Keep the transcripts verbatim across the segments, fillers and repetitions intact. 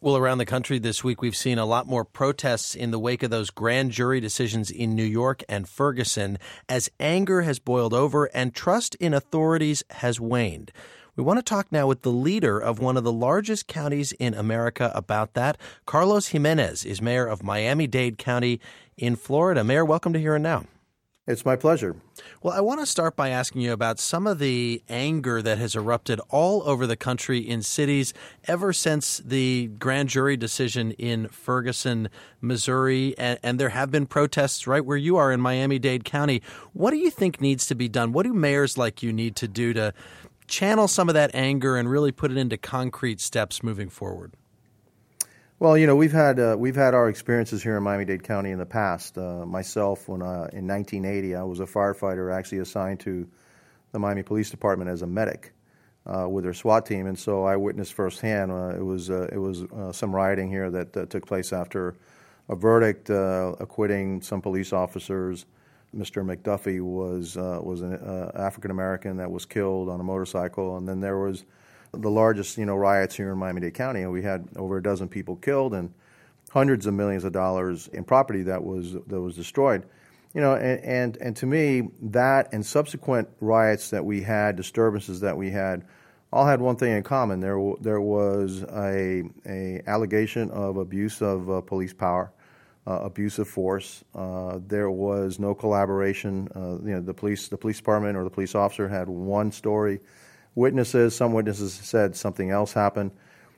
Well, around the country this week, we've seen a lot more protests in the wake of those grand jury decisions in New York and Ferguson as anger has boiled over and trust in authorities has waned. We want to talk now with the leader of one of the largest counties in America about that. Carlos Gimenez is mayor of Miami-Dade County in Florida. Mayor, welcome to Here and Now. It's my pleasure. Well, I want to start by asking you about some of the anger that has erupted all over the country in cities ever since the grand jury decision in Ferguson, Missouri, and, and there have been protests right where you are in Miami-Dade County. What do you think needs to be done? What do mayors like you need to do to channel some of that anger and really put it into concrete steps moving forward? Well, you know, we've had uh, we've had our experiences here in Miami-Dade County in the past. Uh, myself, when uh, in nineteen eighty, I was a firefighter actually assigned to the Miami Police Department as a medic uh, with their SWAT team, and so I witnessed firsthand. Uh, it was uh, it was uh, some rioting here that uh, took place after a verdict uh, acquitting some police officers. Mister McDuffie was uh, was an uh, African American that was killed on a motorcycle, and then there was the largest, you know, riots here in Miami-Dade County, and we had over a dozen people killed and hundreds of millions of dollars in property that was that was destroyed. You know, and and, and to me, that and subsequent riots that we had, disturbances that we had, all had one thing in common. There there was a a allegation of abuse of uh, police power, uh, abuse of force. Uh, there was no collaboration. Uh, you know, the police the police department or the police officer had one story. Witnesses, some witnesses said something else happened,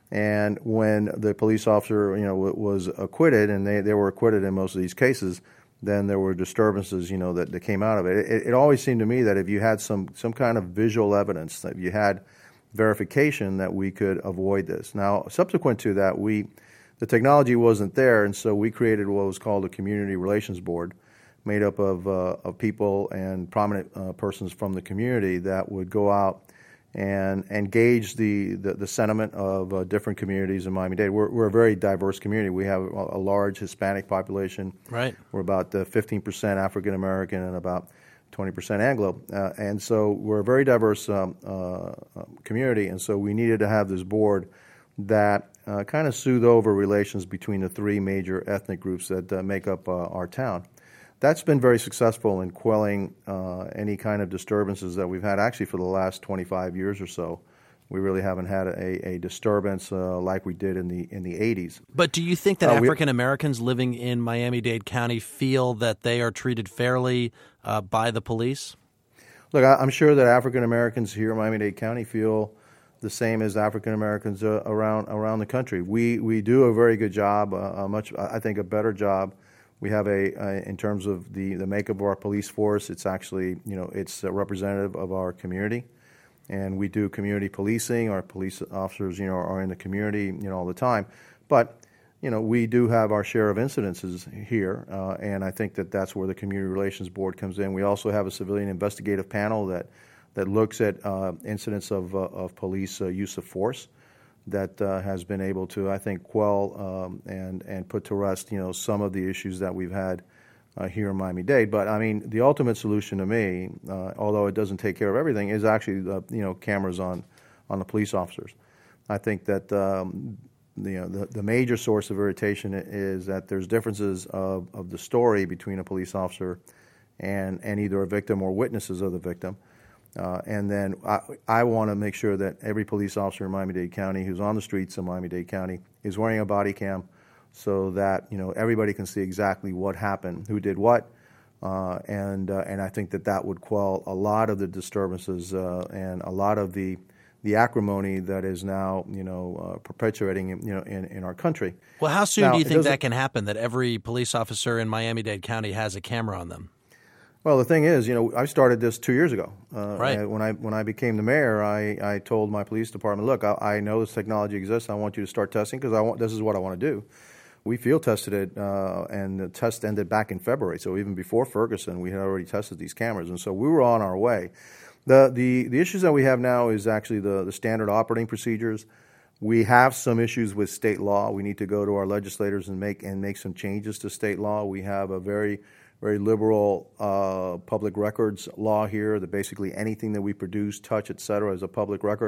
and when the police officer, you know, was acquitted, and they, they were acquitted in most of these cases, then there were disturbances, you know, that, that came out of it. it. It always seemed to me that if you had some some kind of visual evidence, that you had verification, that we could avoid this. Now, subsequent to that, we the technology wasn't there, and so we created what was called a community relations board, made up of uh, of people and prominent uh, persons from the community that would go out and engage the, the, the sentiment of uh, different communities in Miami-Dade. We're, we're a very diverse community. We have a, a large Hispanic population. Right. We're about uh, fifteen percent African-American and about twenty percent Anglo. Uh, and so we're a very diverse um, uh, community, and so we needed to have this board that uh, kind of soothe over relations between the three major ethnic groups that uh, make up uh, our town. That's been very successful in quelling uh, any kind of disturbances that we've had. Actually, for the last twenty-five years or so, we really haven't had a, a disturbance uh, like we did in the in the eighties. But do you think that uh, African Americans living in Miami-Dade County feel that they are treated fairly uh, by the police? Look, I, I'm sure that African Americans here in Miami-Dade County feel the same as African Americans uh, around around the country. We we do a very good job, uh, a much I think a better job. We have a, uh, in terms of the, the makeup of our police force, it's actually, you know, it's a representative of our community. And we do community policing. Our police officers, you know, are in the community, you know, all the time. But, you know, we do have our share of incidences here. Uh, and I think that that's where the Community Relations Board comes in. We also have a civilian investigative panel that, that looks at uh, incidents of, uh, of police uh, use of force, that uh, has been able to, I think, quell um, and and put to rest, you know, some of the issues that we've had uh, here in Miami-Dade. But I mean, the ultimate solution to me, uh, although it doesn't take care of everything, is actually the, you know, cameras on on the police officers. I think that um, the, you know, the the major source of irritation is that there's differences of, of the story between a police officer and and either a victim or witnesses of the victim. Uh, and then I, I want to make sure that every police officer in Miami-Dade County who's on the streets of Miami-Dade County is wearing a body cam, so that, you know, everybody can see exactly what happened, who did what, uh, and uh, and I think that that would quell a lot of the disturbances uh, and a lot of the the acrimony that is now, you know, uh, perpetuating, you know, in, in our country. Well, how soon now, do you think that can happen? That every police officer in Miami-Dade County has a camera on them? Well, the thing is, you know, I started this two years ago. Uh, right. When I when I became the mayor, I, I told my police department, look, I, I know this technology exists. I want you to start testing because I want this is what I want to do. We field tested it, uh, and the test ended back in February. So even before Ferguson, we had already tested these cameras, and so we were on our way. The the the issues that we have now is actually the the standard operating procedures. We have some issues with state law. We need to go to our legislators and make and make some changes to state law. We have a very very liberal uh, public records law here that basically anything that we produce, touch, et cetera, is a public record.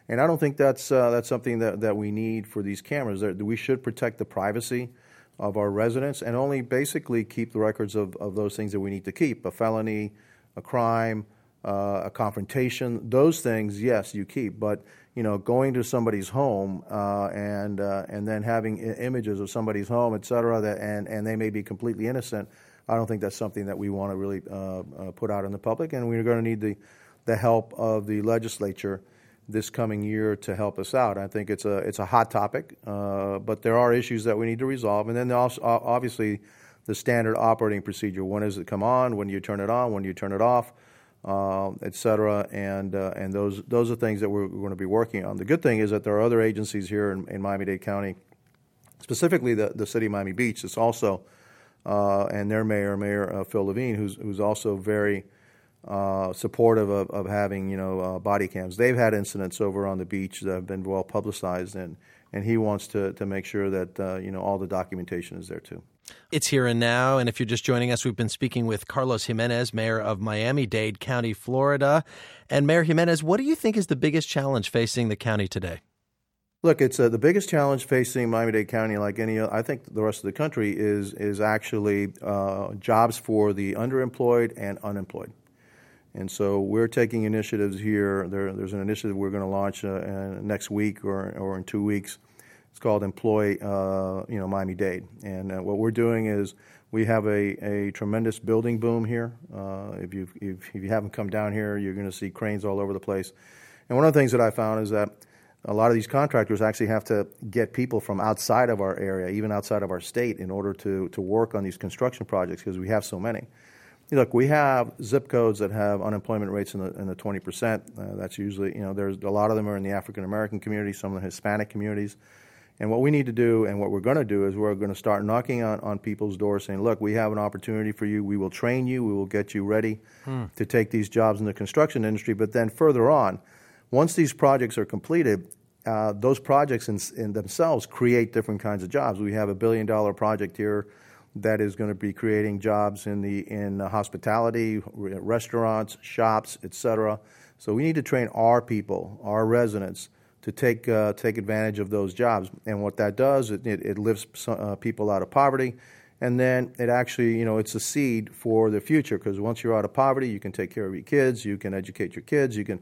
And I don't think that's uh, that's something that, that we need for these cameras. We should protect the privacy of our residents and only basically keep the records of, of those things that we need to keep. A felony, a crime, uh, a confrontation, those things, yes, you keep. But, you know, going to somebody's home uh, and uh, and then having I- images of somebody's home, et cetera, that, and, and they may be completely innocent, I don't think that's something that we want to really uh, uh, put out in the public. And we're going to need the, the help of the legislature this coming year to help us out. I think it's a it's a hot topic, uh, but there are issues that we need to resolve. And then also, obviously, the standard operating procedure. When does it come on? When do you turn it on? When do you turn it off? Uh, et cetera. And uh, and those those are things that we're, we're going to be working on. The good thing is that there are other agencies here in, in Miami-Dade County, specifically the, the city of Miami Beach. It's also, uh, and their mayor, Mayor uh, Phil Levine, who's who's also very Uh, supportive of, of having, you know, uh, body cams. They've had incidents over on the beach that have been well publicized, and, and he wants to, to make sure that, uh, you know, all the documentation is there, too. It's Here and Now, and if you're just joining us, we've been speaking with Carlos Jimenez, mayor of Miami-Dade County, Florida. And Mayor Jimenez, what do you think is the biggest challenge facing the county today? Look, it's uh, the biggest challenge facing Miami-Dade County, like any, I think the rest of the country, is, is actually uh, jobs for the underemployed and unemployed. And so we're taking initiatives here. There, there's an initiative we're going to launch uh, uh, next week or, or in two weeks. It's called Employ, uh, you know, Miami-Dade. And uh, what we're doing is we have a, a tremendous building boom here. Uh, if, you if, if you haven't come down here, you're going to see cranes all over the place. And one of the things that I found is that a lot of these contractors actually have to get people from outside of our area, even outside of our state, in order to, to work on these construction projects because we have so many. Look, we have zip codes that have unemployment rates in the, in the twenty percent. Uh, that's usually, you know, there's a lot of them are in the African-American community, some of the Hispanic communities. And what we need to do and what we're going to do is we're going to start knocking on, on people's doors saying, look, we have an opportunity for you. We will train you. We will get you ready hmm. to take these jobs in the construction industry. But then further on, once these projects are completed, uh, those projects in, in themselves create different kinds of jobs. We have a billion-dollar project here that is going to be creating jobs in the in uh, hospitality, re- restaurants, shops, et cetera. So we need to train our people, our residents, to take uh, take advantage of those jobs. And what that does, it, it, it lifts uh, people out of poverty, and then it actually, you know, it's a seed for the future. Because once you're out of poverty, you can take care of your kids, you can educate your kids, you can.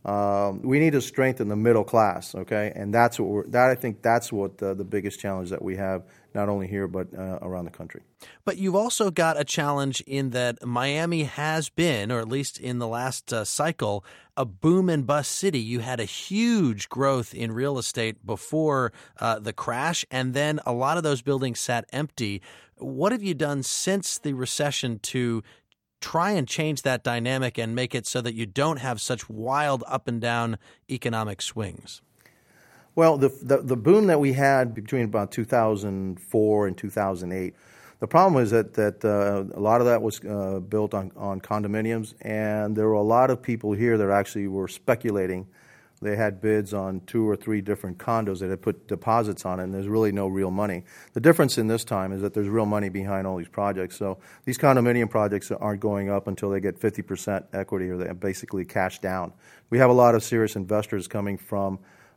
Um, we need to strengthen the middle class, okay, and that's what we're, that I think that's what uh, the biggest challenge that we have, not only here but uh, around the country. But you've also got a challenge in that Miami has been, or at least in the last uh, cycle, a boom and bust city. You had a huge growth in real estate before uh, the crash, and then a lot of those buildings sat empty. What have you done since the recession to try and change that dynamic and make it so that you don't have such wild up and down economic swings? Well, the the, the boom that we had between about two thousand four and two thousand eight, the problem was that that uh, a lot of that was uh, built on, on condominiums, and there were a lot of people here that actually were speculating. They had bids on two or three different condos that had put deposits on it, and there's really no real money. The difference in this time is that there's real money behind all these projects. So these condominium projects aren't going up until they get fifty percent equity, or they basically cash down. We have a lot of serious investors coming from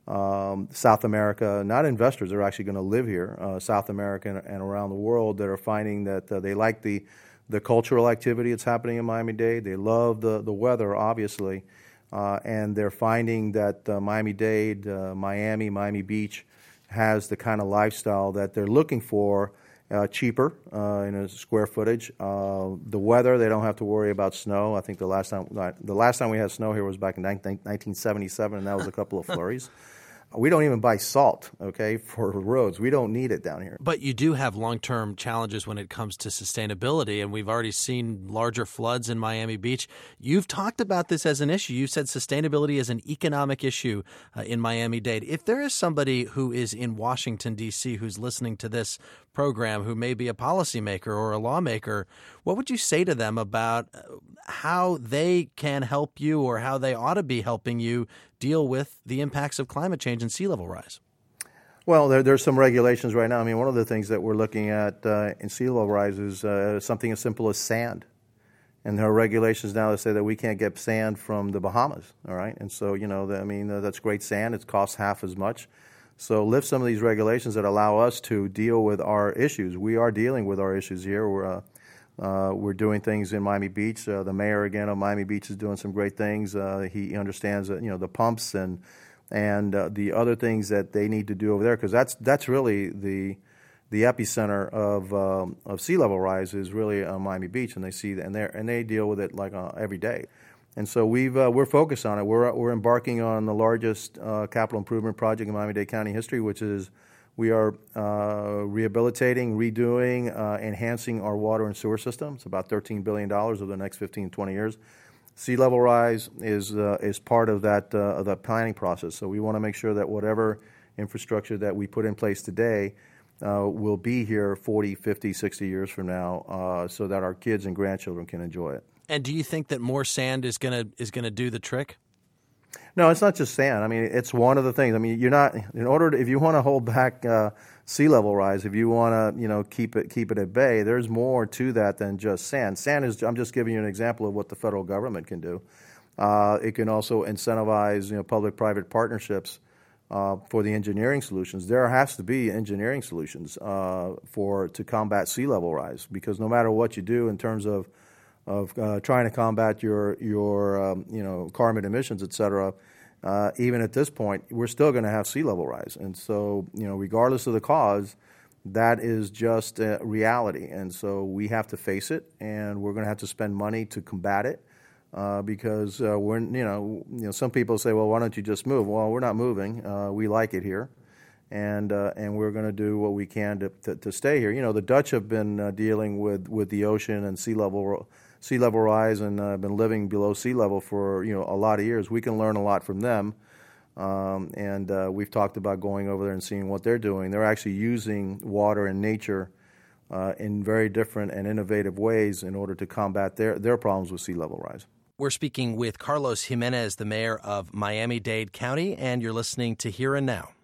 um, South America, not investors, they're actually going to live here, uh, South America and, and around the world, that are finding that uh, they like the, the cultural activity that's happening in Miami-Dade. They love the, the weather, obviously. Uh, and they're finding that uh, Miami-Dade, uh, Miami, Miami Beach has the kind of lifestyle that they're looking for, uh, cheaper uh, in a square footage. Uh, the weather, they don't have to worry about snow. I think the last time the last time we had snow here was back in nineteen seventy-seven, and that was a couple of flurries. We don't even buy salt, okay, for roads. We don't need it down here. But you do have long-term challenges when it comes to sustainability, and we've already seen larger floods in Miami Beach. You've talked about this as an issue. You said sustainability is an economic issue uh, in Miami-Dade. If there is somebody who is in Washington, D C, who's listening to this program, who may be a policymaker or a lawmaker, what would you say to them about how they can help you, or how they ought to be helping you deal with the impacts of climate change and sea level rise? Well, there, there's some regulations right now. I mean, one of the things that we're looking at uh, in sea level rise is uh, something as simple as sand. And there are regulations now that say that we can't get sand from the Bahamas, all right? And so, you know, the, I mean, uh, that's great sand. It costs half as much. So lift some of these regulations that allow us to deal with our issues. We are dealing with our issues here. We're, uh, uh, we're doing things in Miami Beach. Uh, the mayor, again, of Miami Beach is doing some great things. Uh, he understands, that, you know, the pumps and and uh, the other things that they need to do over there, because that's that's really the the epicenter of um, of sea level rise is really on Miami Beach, and they see that, and they and they deal with it like uh, every day. And so we've uh, we're focused on it. We're we're embarking on the largest uh, capital improvement project in Miami-Dade County history, which is we are uh, rehabilitating, redoing, uh, enhancing our water and sewer system. It's about thirteen billion dollars over the next fifteen, twenty years. Sea level rise is uh, is part of that uh, of the planning process. So we want to make sure that whatever infrastructure that we put in place today uh, will be here forty, fifty, sixty years from now, uh, so that our kids and grandchildren can enjoy it. And do you think that more sand is gonna is gonna do the trick? No, it's not just sand. I mean, it's one of the things. I mean, you're not in order to, if you want to hold back uh, sea level rise, if you want to, you know, keep it keep it at bay, there's more to that than just sand. Sand is. I'm just giving you an example of what the federal government can do. Uh, it can also incentivize, you know, public-private partnerships uh, for the engineering solutions. There has to be engineering solutions uh, for to combat sea level rise, because no matter what you do in terms of of uh, trying to combat your your um, you know carbon emissions, et cetera. Uh, even at this point, we're still going to have sea level rise, and so you know, regardless of the cause, that is just a reality, and so we have to face it, and we're going to have to spend money to combat it, uh, because uh, we're you know you know some people say, well, why don't you just move? Well, we're not moving. Uh, we like it here. And uh, and we're going to do what we can to, to to stay here. You know, the Dutch have been uh, dealing with, with the ocean and sea level sea level rise, and uh, been living below sea level for you know a lot of years. We can learn a lot from them, um, and uh, we've talked about going over there and seeing what they're doing. They're actually using water and nature uh, in very different and innovative ways in order to combat their their problems with sea level rise. We're speaking with Carlos Jimenez, the mayor of Miami-Dade County, and you're listening to Here and Now.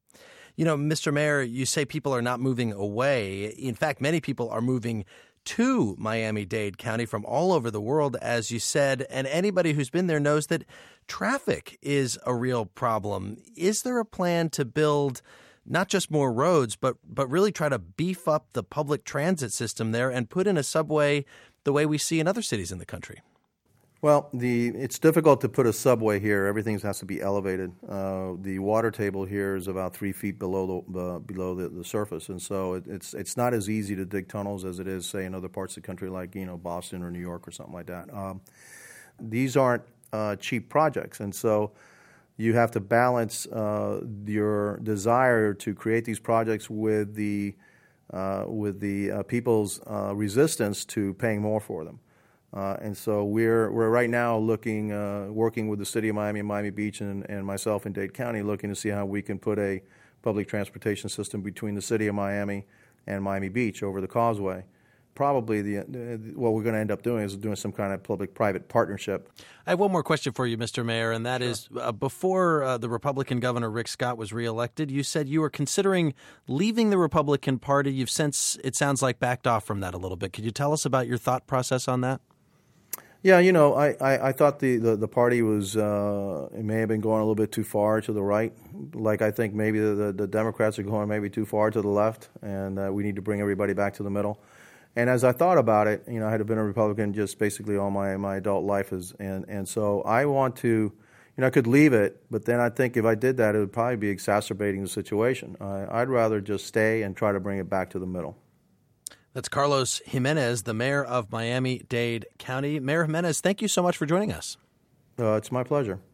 You know, Mister Mayor, you say people are not moving away. In fact, many people are moving to Miami-Dade County from all over the world, as you said, and anybody who's been there knows that traffic is a real problem. Is there a plan to build not just more roads, but but really try to beef up the public transit system there and put in a subway the way we see in other cities in the country? Well, the it's difficult to put a subway here. Everything has to be elevated. Uh, the water table here is about three feet below the uh, below the, the surface, and so it, it's it's not as easy to dig tunnels as it is, say, in other parts of the country, like you know Boston or New York or something like that. Um, these aren't uh, cheap projects, and so you have to balance uh, your desire to create these projects with the uh, with the uh, people's uh, resistance to paying more for them. Uh, and so we're we're right now looking, uh, working with the city of Miami and Miami Beach and, and myself in Dade County, looking to see how we can put a public transportation system between the city of Miami and Miami Beach over the causeway. Probably the uh, what we're going to end up doing is doing some kind of public-private partnership. I have one more question for you, Mister Mayor, and that sure. is uh, before uh, the Republican governor Rick Scott was reelected, you said you were considering leaving the Republican Party. You've since, it sounds like, backed off from that a little bit. Could you tell us about your thought process on that? Yeah, you know, I, I, I thought the, the, the party was, uh, it may have been going a little bit too far to the right. Like I think maybe the, the Democrats are going maybe too far to the left, and uh, we need to bring everybody back to the middle. And as I thought about it, you know, I had been a Republican just basically all my, my adult life, is, and, and so I want to, you know, I could leave it, but then I think if I did that, it would probably be exacerbating the situation. I, I'd rather just stay and try to bring it back to the middle. That's Carlos Jimenez, the mayor of Miami-Dade County. Mayor Jimenez, thank you so much for joining us. Uh, it's my pleasure.